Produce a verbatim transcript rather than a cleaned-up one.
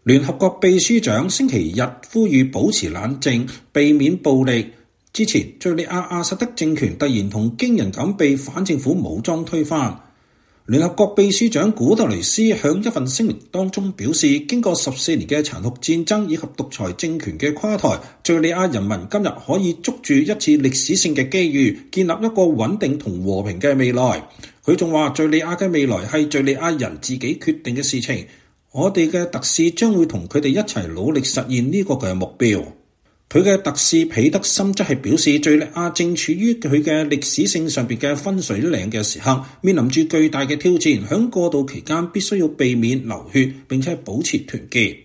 聯合國秘書長星期日呼籲保持冷靜，避免暴力。之前，敘利亞阿薩德政權突然同驚人咁被反政府武裝推翻。聯合國秘書長古特雷斯響一份聲明當中表示，經過十四年嘅殘酷戰爭以及獨裁政權嘅垮台，敘利亞人民今日可以捉住一次歷史性嘅機遇，建立一個穩定同和平嘅未來。佢仲話，敘利亞嘅未來係敘利亞人自己決定嘅事情，我哋嘅特使將會同佢哋一齊努力實現呢個嘅目標。佢嘅特使彼得森則係表示，敘利亞正處於佢嘅歷史性上邊嘅分水嶺嘅時刻，面臨住巨大嘅挑戰，響過渡期間必須要避免流血，並且保持團結。